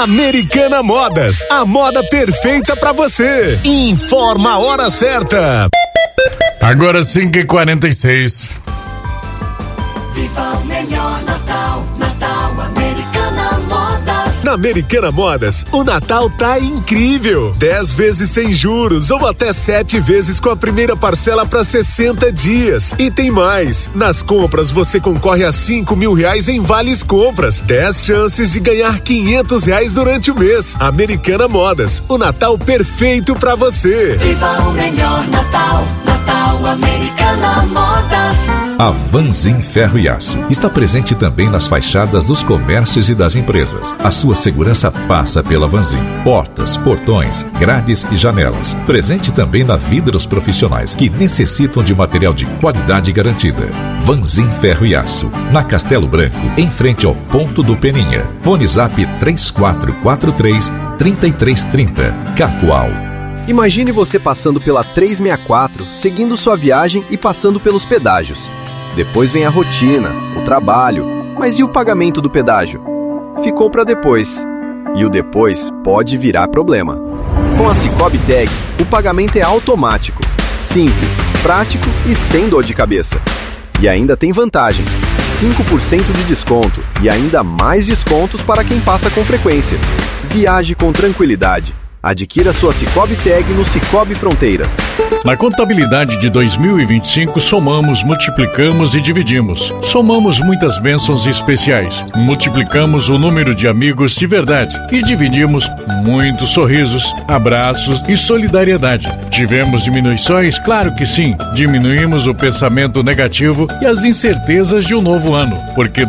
Americana Modas, a moda perfeita pra você. Informa a hora certa. Agora 5h46. Viva o melhor Natal, Natal Americana Modas. Na Americana Modas, o Natal tá incrível. 10 vezes sem juros ou até 7 vezes com a primeira parcela para 60 dias. E tem mais. Nas compras você concorre a R$5.000 em vales compras. 10 chances de ganhar R$500 durante o mês. Americana Modas, o Natal perfeito para você. Viva o melhor Natal, Natal Americana Modas. A Vanzin Ferro e Aço está presente também nas fachadas dos comércios e das empresas. A sua segurança passa pela Vanzin. Portas, portões, grades e janelas. Presente também na vida dos profissionais que necessitam de material de qualidade garantida. Vanzin Ferro e Aço, na Castelo Branco, em frente ao ponto do Peninha. Fone Zap 3443-3330. Cacoal. Imagine você passando pela 364, seguindo sua viagem e passando pelos pedágios. Depois vem a rotina, o trabalho, mas e o pagamento do pedágio? Ficou para depois. E o depois pode virar problema. Com a Cicobi Tag, o pagamento é automático, simples, prático e sem dor de cabeça. E ainda tem vantagem: 5% de desconto e ainda mais descontos para quem passa com frequência. Viaje com tranquilidade. Adquira sua Cicobi Tag no Cicobi Fronteiras. Na contabilidade de 2025, somamos, multiplicamos e dividimos. Somamos muitas bênçãos especiais. Multiplicamos o número de amigos de verdade. E dividimos muitos sorrisos, abraços e solidariedade. Tivemos diminuições? Claro que sim. Diminuímos o pensamento negativo e as incertezas de um novo ano. Porque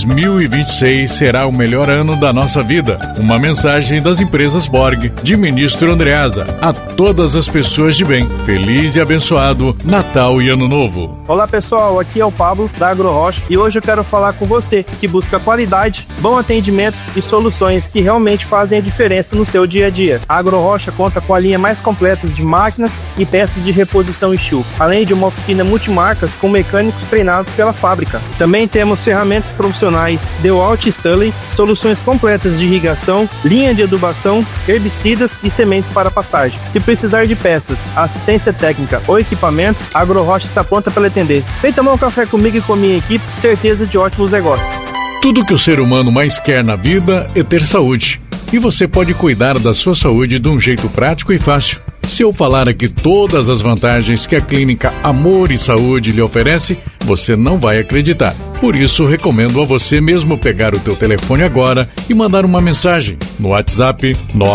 2026 será o melhor ano da nossa vida. Uma mensagem das empresas Borg, de Ministro Andreasa, a todas as pessoas de bem. Feliz e abençoado Natal e Ano Novo. Olá pessoal, aqui é o Pablo da Agro Rocha e hoje eu quero falar com você que busca qualidade, bom atendimento e soluções que realmente fazem a diferença no seu dia a dia. A Agro Rocha conta com a linha mais completa de máquinas e peças de reposição e enxuto, além de uma oficina multimarcas com mecânicos treinados pela fábrica. Também temos ferramentas profissionais DeWalt e Stanley, soluções completas de irrigação, linha de adubação, herbicidas e sementes para pastagem. Se precisar de peças, assistência técnica ou equipamentos, a Agro Rocha está pronta para lhe atender. Vem tomar um café comigo e com a minha equipe, certeza de ótimos negócios. Tudo que o ser humano mais quer na vida é ter saúde. E você pode cuidar da sua saúde de um jeito prático e fácil. Se eu falar aqui todas as vantagens que a clínica Amor e Saúde lhe oferece, você não vai acreditar. Por isso, recomendo a você mesmo pegar o teu telefone agora e mandar uma mensagem no WhatsApp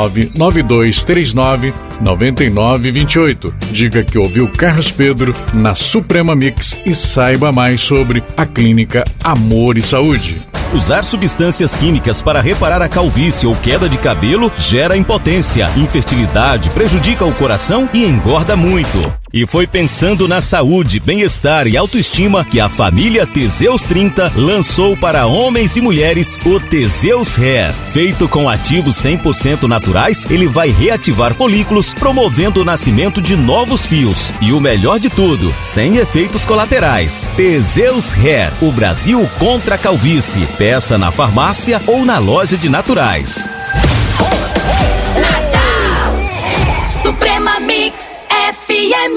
99239-9928. Diga que ouviu Carlos Pedro na Suprema Mix e saiba mais sobre a clínica Amor e Saúde. Usar substâncias químicas para reparar a calvície ou queda de cabelo gera impotência, infertilidade, prejudica o coração e engorda muito. E foi pensando na saúde, bem-estar e autoestima que a família Teseus 30 lançou para homens e mulheres o Teseus Hair. Feito com ativos 100% naturais, ele vai reativar folículos, promovendo o nascimento de novos fios. E o melhor de tudo, sem efeitos colaterais. Teseus Hair, o Brasil contra a calvície. Peça na farmácia ou na loja de naturais. Natal Suprema Mix FM.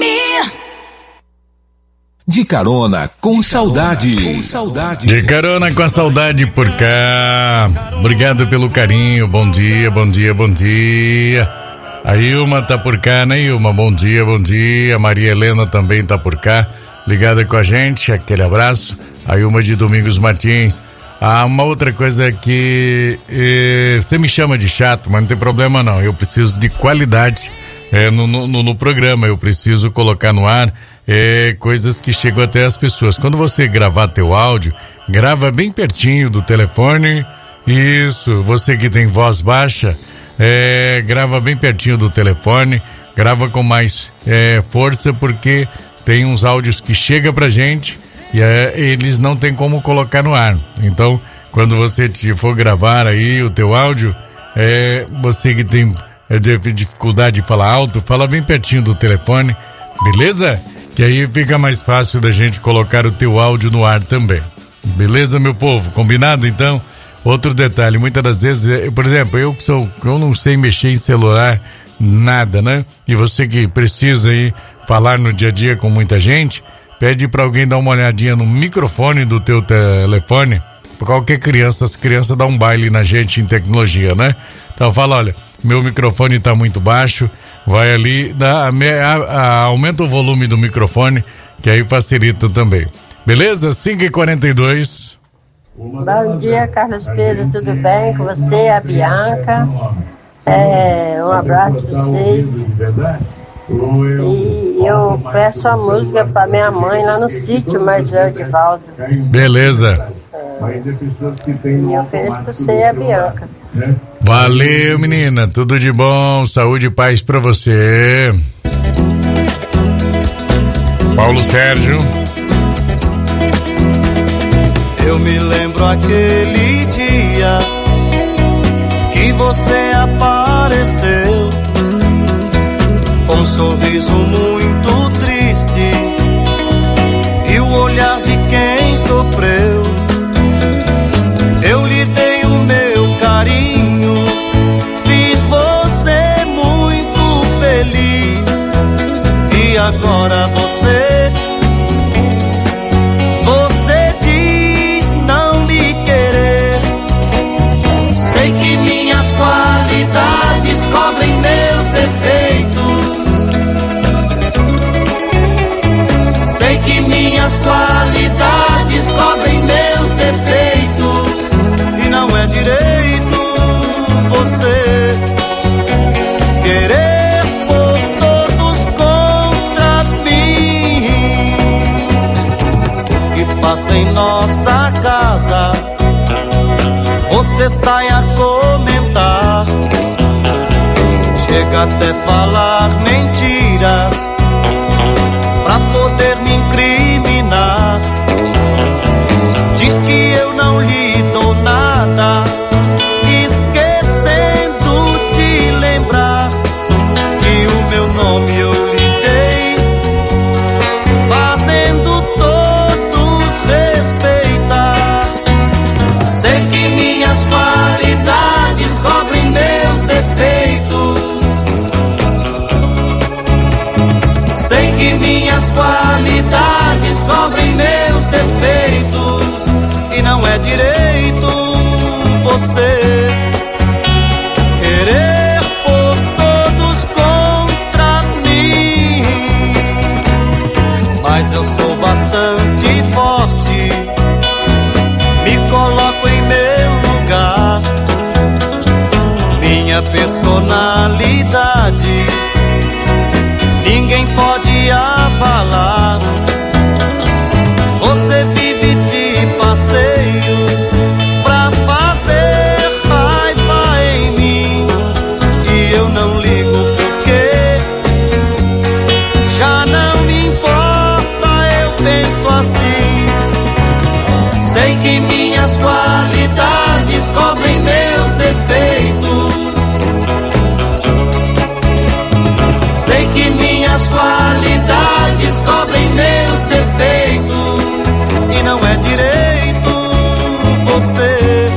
De carona com saudade. De carona com a saudade por cá. Obrigado pelo carinho. Bom dia, bom dia, bom dia. A Ilma tá por cá, né, Ilma? Bom dia, bom dia. A Maria Helena também tá por cá, ligada com a gente. Aquele abraço. A Ilma de Domingos Martins. Uma outra coisa que você me chama de chato, mas não tem problema não. Eu preciso de qualidade no programa. Eu preciso colocar no ar coisas que chegam até as pessoas. Quando você gravar teu áudio, grava bem pertinho do telefone. Isso, você que tem voz baixa, grava bem pertinho do telefone, grava com mais força, porque tem uns áudios que chegam pra gente e eles não tem como colocar no ar. Então, quando você for gravar aí o teu áudio, você que tem dificuldade de falar alto, fala bem pertinho do telefone, beleza? Que aí fica mais fácil da gente colocar o teu áudio no ar também. Beleza, meu povo? Combinado, então? Outro detalhe, muitas das vezes, por exemplo, eu não sei mexer em celular, nada, né? E você que precisa aí falar no dia a dia com muita gente, pede para alguém dar uma olhadinha no microfone do teu telefone. Pra qualquer criança, as crianças dão um baile na gente em tecnologia, né? Então fala, olha, meu microfone tá muito baixo, vai ali, aumenta o volume do microfone, que aí facilita também. Beleza? 5h42. Bom dia, Carlos Pedro, tudo bem com você, a Bianca? Um abraço para vocês. E eu peço a música para minha mãe lá no sítio, Marjão Edivaldo. Beleza. E eu ofereço para você e a Bianca. Valeu, menina, tudo de bom, saúde e paz pra você. Paulo Sérgio. Eu me lembro aquele dia que você apareceu com um sorriso muito triste e o olhar de quem sofreu. Eu lhe dei o meu carinho, fiz você muito feliz e agora você diz não me querer. Sei que minhas qualidades cobrem meus defeitos. Sei que minhas qualidades cobrem meus defeitos. E não é direito você querer pôr todos contra mim. Que passa em nossa casa, você sai a comentar, chega até falar mentiras pra poder me incriminar. Diz que eu não lhe dou nada, esquecendo de lembrar que o meu nome eu lhe dei, fazendo todos respeitar. Sei que minhas qualidades cobrem meus defeitos. Sei que minhas qualidades cobrem meus defeitos. E não é direito você querer pôr todos contra mim. Mas eu sou bastante forte, me coloco em meu lugar. Minha personalidade ninguém pode abalar. Você vive de passeios pra fazer raiva em mim, e eu não ligo porque já não me importa, eu penso assim. Sei que minhas qualidades cobrem meus defeitos. Sei que minhas qualidades cobrem meus defeitos. E não é direito você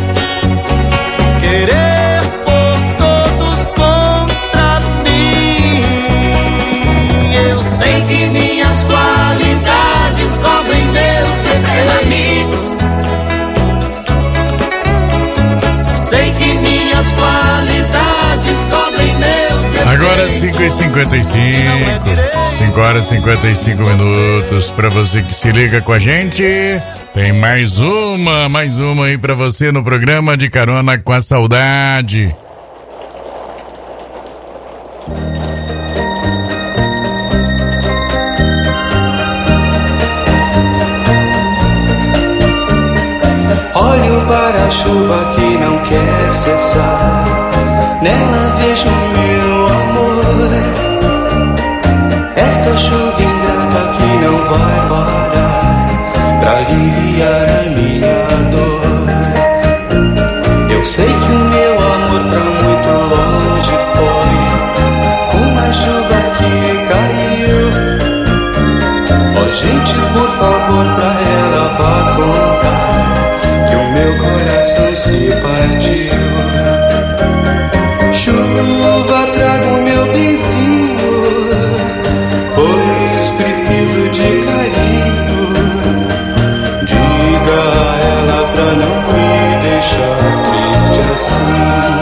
querer pôr todos contra mim. Eu sei que minhas qualidades cobrem meus defeitos. Sei que minhas qualidades cobrem meus defeitos. Agora 5h55, 5h55 minutos. Pra você que se liga com a gente, tem mais uma aí pra você no programa de Carona com a Saudade. Olho para a chuva que não quer cessar, nela vejo meu amor. Esta chuva ingrata que não vai parar pra aliviar a minha dor. Eu sei que o meu amor pra muito longe foi como a chuva que caiu. Ó gente, por favor, pra ela vá contar que o meu coração se assim.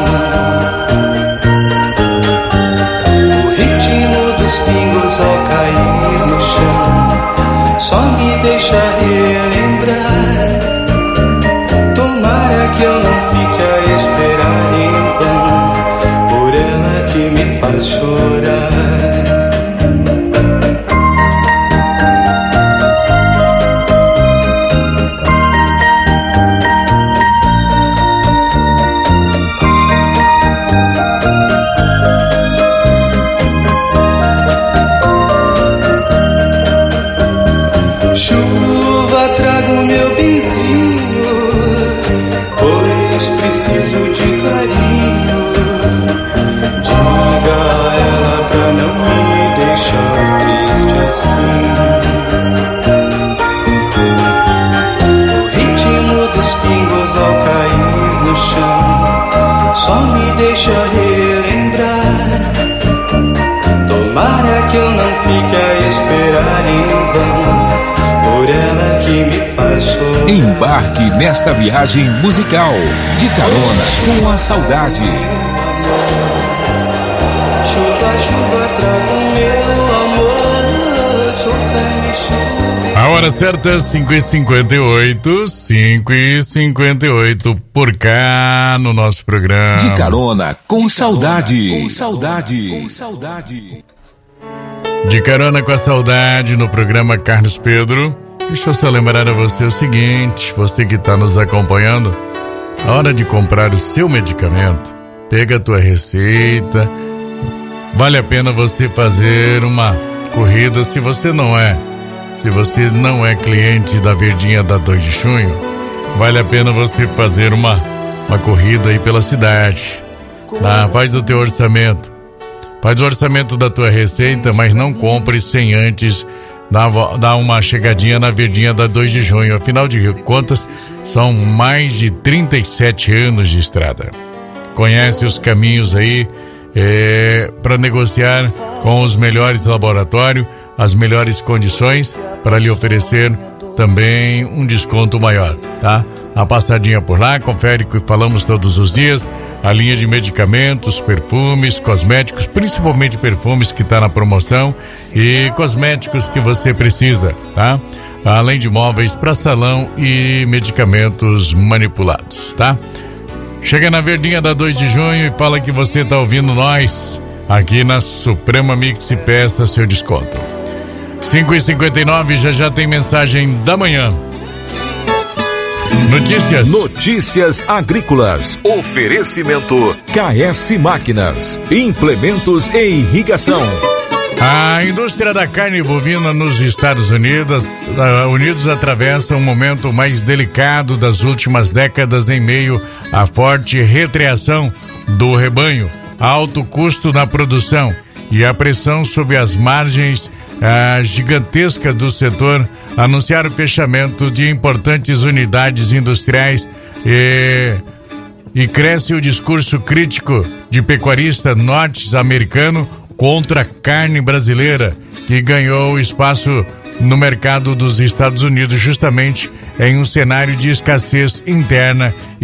O ritmo dos pingos ao cair no chão só me deixa relembrar. Tomara que eu não fique a esperar em vão por ela que me faz chorar. Chuva, traga o meu benzinho, pois preciso de carinho. Diga a ela pra não me deixar triste assim. O ritmo dos pingos ao cair no chão só me deixa relembrar. Tomara que eu não fique a esperar em vão por ela que me faz chorar. Embarque nesta viagem musical de carona com a saudade. Chuva, chuva, traga o meu amor. Chuva, A hora certa, 5h58, 5h58 por cá no nosso programa. De carona com saudade. Com saudade. Com saudade. De carona com a saudade no programa Carlos Pedro. Deixa eu só lembrar a você o seguinte, você que está nos acompanhando, a hora de comprar o seu medicamento, pega a tua receita, vale a pena você fazer uma corrida se você não é cliente da Verdinha da 2 de junho, vale a pena você fazer uma corrida aí pela cidade, tá? Faz o teu orçamento. Faz o orçamento da tua receita, mas não compre sem antes dar uma chegadinha na Verdinha da 2 de junho. Afinal de contas, são mais de 37 anos de estrada. Conhece os caminhos aí para negociar com os melhores laboratórios, as melhores condições para lhe oferecer também um desconto maior, tá? A passadinha por lá, confere o que falamos todos os dias. A linha de medicamentos, perfumes, cosméticos, principalmente perfumes que está na promoção e cosméticos que você precisa, tá? Além de móveis para salão e medicamentos manipulados, tá? Chega na Verdinha da 2 de junho e fala que você está ouvindo nós aqui na Suprema Mix e peça seu desconto. 5h59, já tem mensagem da manhã. Notícias agrícolas. Oferecimento KS Máquinas. Implementos e irrigação. A indústria da carne bovina nos Estados Unidos atravessa um momento mais delicado das últimas décadas em meio à forte retração do rebanho, alto custo na produção e a pressão sobre as margens gigantesca do setor. Anunciaram o fechamento de importantes unidades industriais e cresce o discurso crítico de pecuarista norte-americano contra a carne brasileira, que ganhou espaço no mercado dos Estados Unidos justamente em um cenário de escassez interna